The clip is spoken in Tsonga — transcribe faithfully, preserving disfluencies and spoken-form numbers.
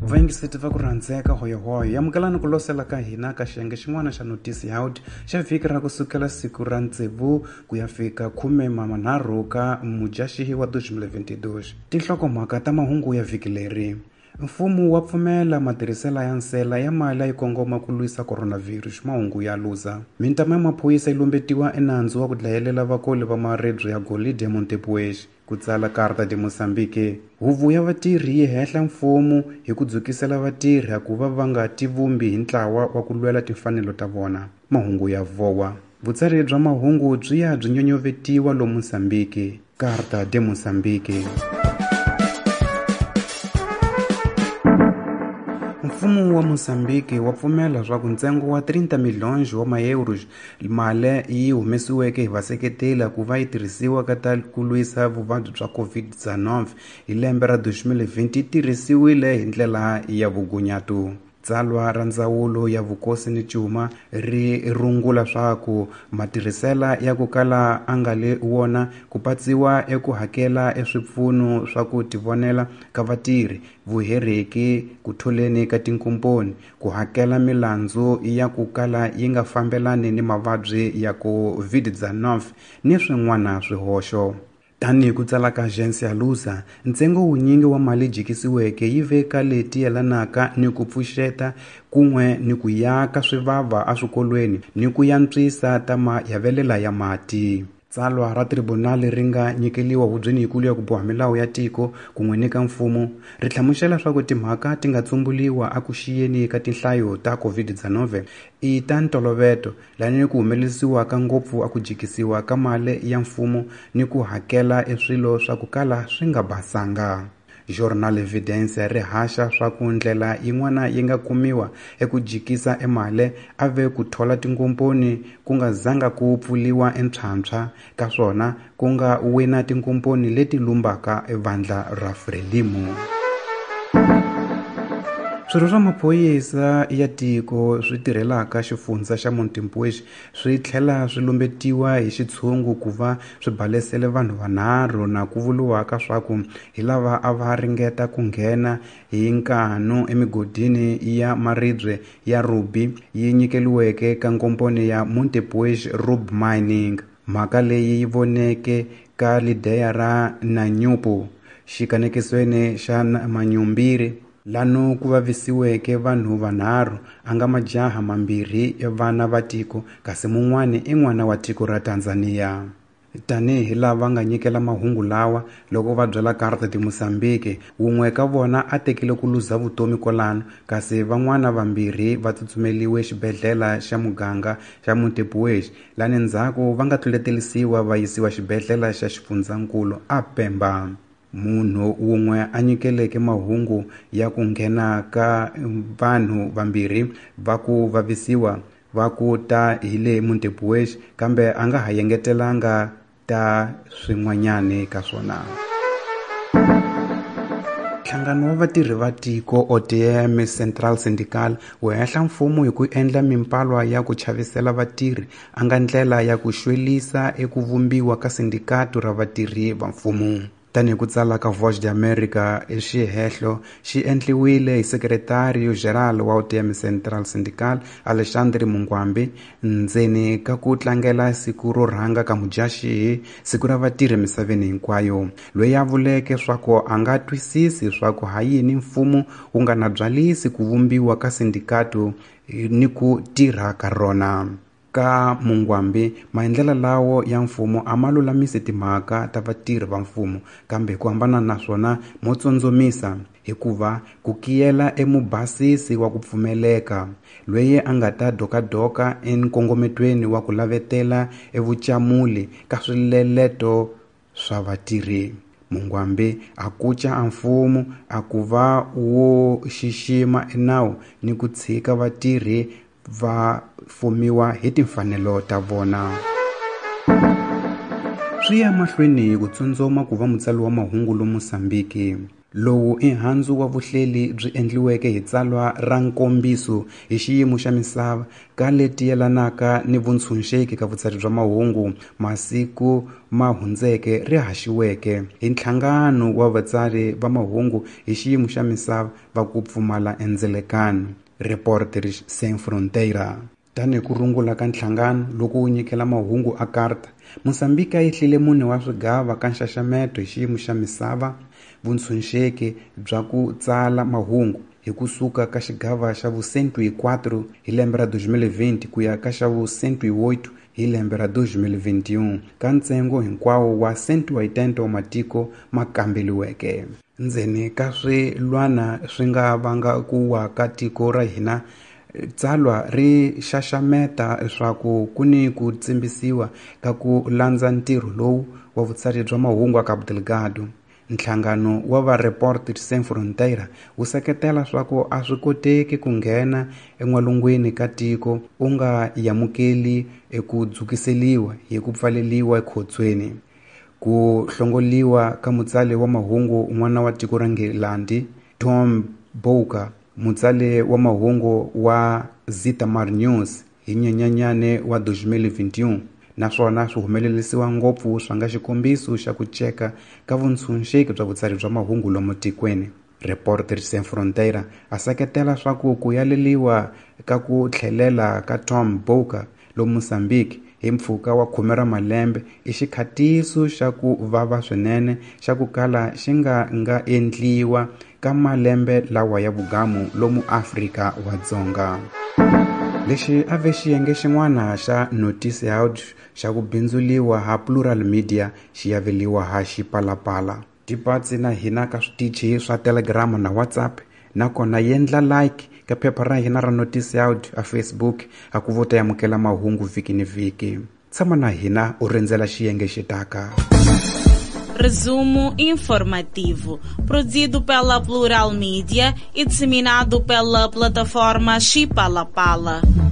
vaingiseti va ku rhandzeka hoyohoyo yamukelani ku losela ka hina ka xiyenge xin'wana xa notisi ya audio xa vhiki ra kusukela siku ra ntsevu ku ya fika khume manharhu ka Mudyaxihi wa twenty twenty-two. Tinhlokomhaka ta mahungu ya vhiki leri. Mfumo wa pfumela matirhiselo ya nsela ya mali ya kongoma ku lwisa coronavirus. Mahungu ya luza. Mintama ya maphorisa yi lumbetiwa enandzu wa ku dlayelela vakoli va maribye ya golidi eMontepuez. Ku tsala Carta de Moçambique. Huvo ya vatirhi yi hehla mfumo hi ku dzukisela vatirhi ku va va nga tivumbi hi ntlawa wa ku lwela timfanelo ta vona. Mahungu ya vowa. Vutsari bya mahungu byi ya byi nyonyovetiwa lo Moçambique. Carta de Moçambique. Mfumo wa Moçambique wa pfumela swa ku ntsengo wa thirty milhões wa maeuros mali yi humesiweke hi vaseketeli ku va yi tirhisiwa ka ta ku lwisa vuvabyi bya covid nineteen hi lembe ra twenty twenty tirhisiwile hi ndlela ya vugunyato. Tsalwa ra ndzawulo ya vukosi ni cuma ri rungula swa ku matirhisela ya ku kala a nga le wona ku patsiwa eku hakela eswipfuno swa ku tivonela ka vatirhi, vuhereki ku tholeni ka tinkomponi, ku hakela milandzu ya ku kala yi nga fambelani ni mavabyi ya covid nineteen ni swin'wana swihoxo. Tani ku tsala ka agency ya luza, ntsengo wunyingi wa mali jikisiweke yi veka leti yelanaka ni ku pfuxeta kun'we ni ku yaka swivava a swikolweni ni ku yantswisa ta mayavelela ya mati. Tsalwa ra tribunal ri nga nyikeliwa hubyeni yikulu ya ku boha milawu ya tiko ku n'wi nyika mfumo ri hlamusela swa ku timhaka ti nga tsumbuliwa a ku xiyeni ka tinhlayo ta covid nineteen i ta ntoloveto lani ku humelelisiwa ka ngopfu a ku jikisiwa ka mali ya mfumo ni ku hakela eswilo swa ku kala swi nga basanga. Journal Evidence ri haxa swa ku ndlela yin'wana yi nga kumiwa eku jikisa emali ave ku thola tinkomponi ku nga zanga ku pfuliwa entshwantshwa ka swona ku nga wina tinkomponi leti lumbaka evandla ra Frelimo. Swirho swa maphorisa ya tiko swi tirhelaka xifundza xa Montepuez swi tlhela swi lumbetiwa hi xitshungu ku va swi balesele vanhu vanharhu na ku vuliwa ka swa ku hi lava a va ringeta ku nghena hi nkanu emigodini ya maribye ya Ruby yi nyikeliweke ka nkomponi ya Montepuez Ruby Mining. Mhaka leyi yi voneke ka lideya ra Nanyupo xikanekisweni xa Manyumbiri lano ku vavisiweke vanhu vanharhu anga majaha mambirhi ya vana va tiko kasi mun'wana i n'wana wa tiko ra Tanzania. Tanihi lava nga nyikela mahungu lawa loko va byela Carta de Moçambique, wun'we ka vona a tekile ku luza vutomi kolano kasi van'wana vambirhi va tsutsumeliwe xibedhlele xa muganga xa Montepuez lani ndzhaku va nga tluletelisiwa va yisiwa xibedhlele xa xifundzankulu a Pemba. Munhu wun'we a nyikeleke mahungu ya ku nghena ka vanhu vambirhi va ku vavisiwa va ku ta hi le Montepuez kambe a nga ha yengetelanga ta swin'wanyani ka swona. Nhlangano wa vatirhi va tiko O T M Central Syndical wu hehla mfumo hi ku endla mimpalwa ya ku chavisela vatirhi a nga ndlela ya ku xwelisa eku vumbiwa ka sindikato ra vatirhi va mfumo. Tani ku tsala ka Voice de America xihehlo xi endliwile hi sekretari general wa O T M Central Syndical Alexandre Mungwambi ndzeni ka ku tlangela siku ro rhanga ka Mudyaxihi, siku ra vatirhi misaveni hinkwayo, loyi a vuleke swa ku a nga twisisi swa ku hayini mfumo wu nga na byalisi ku vumbiwa ka sindikato ni ku tirha ka rona. Ka Mungwambi maendlela lawo ya mfumo a ma lulamisi timhaka ta vatirhi va mfumo kambe ku hambana na swona mo tsondzomisa hikuva ku kiyela emubasisi wa ku pfumeleka loyi a nga ta dokadoka enkongometweni wa ku lavetela evucamuli ka swileleto swa vatirhi. Mungwambi a kuca a mfumo a ku va wo xixima enawu ni ku tshika vatirhi va fumiwa hi timfanelo ta vona. Swi ya mahlweni ku tsundzoma ku va mutsali wa mahungu lo Moçambique. lowu i handzu wa vuhleli byi endliweke hi tsalwa ra nkombiso hi xiyimo xa misava ka leti yelanaka ni vutshunxeki ka vutsari bya mahungu masiku ma hundzeke ri haxiweke hi nhlangano wa vatsari va mahungu hi xiyimo xa misava va ku pfumala endzelekano Reporters Sans Frontières. Tani ku rungula ka nhlangano loko wu nyikela mahungu a karta, Mosambika yi hlile mune wa swigava ka nxaxameto hi xiyimo xa misava vutshunxeki bya ku tsala mahungu hi kusuka ka xigava xa vu cento e quatro hi lembe ra dois mil e vinte ku ya ka xa vu cento e oito hi lembe ra dois mil e vinte e um ka ntsengo hinkwawo wa cento e oitenta wa matiko ma kambeliweke. Ndzeni ka swilwana swi nga vanga ku wa ka tiko ra hina, tsalwa ri xaxameta leswaku ku ni ku tsimbisiwa ka ku landza ntirho lowu wa vutsari bya mahungu a Cabo Delgado. Nhlangano wa va Reporters Sans Frontières wu seketela swaku a swi koteki ku nghena en'walungwini ka tiko u nga yamukeli eku dzukiseliwa hi ku pfaleliwa ekhotsweni. Ku hlongoliwa ka mutsali wa mahungu n'wana wa tiko ra Ngilandi Tom Bouk, mutsali wa mahungu wa Zitamar News hi Nyenyanyane wa dois mil e vinte e um, naswona swi humelelisiwa ngopfu swa nga xikombiso xa ku cheka ka vutshunxeki bya vutsari bya mahungu lomu tikweni. Reporters Sans Frontières a seketela swaku ku yaleliwa ka ku tlhelela ka Tom Bouk lomu Mozambique hi mpfhuka wa khume ra malembe i xikhatiso xa ku vava swinene xa ku kala xi nga nga endliwa ka malembe lawa ya vugamu lomu Afrika wadzonga. Lexi a ve xiyenge xin'wana xa notice audio xa ku bindzuliwa ha Plural Media xi yaveliwa ha Xipalapala. Tipatsi na hina ka switichi swa Telegram na WhatsApp, nakona yendla like ka phepha ra hina ra notice audio a Facebook a ku vota yamukela mahungu viki ni viki. Tshama na hina u rendzela xiyenge xitaka. Resumo informativo, produzido pela Plural Media e disseminado pela plataforma Xipalapala.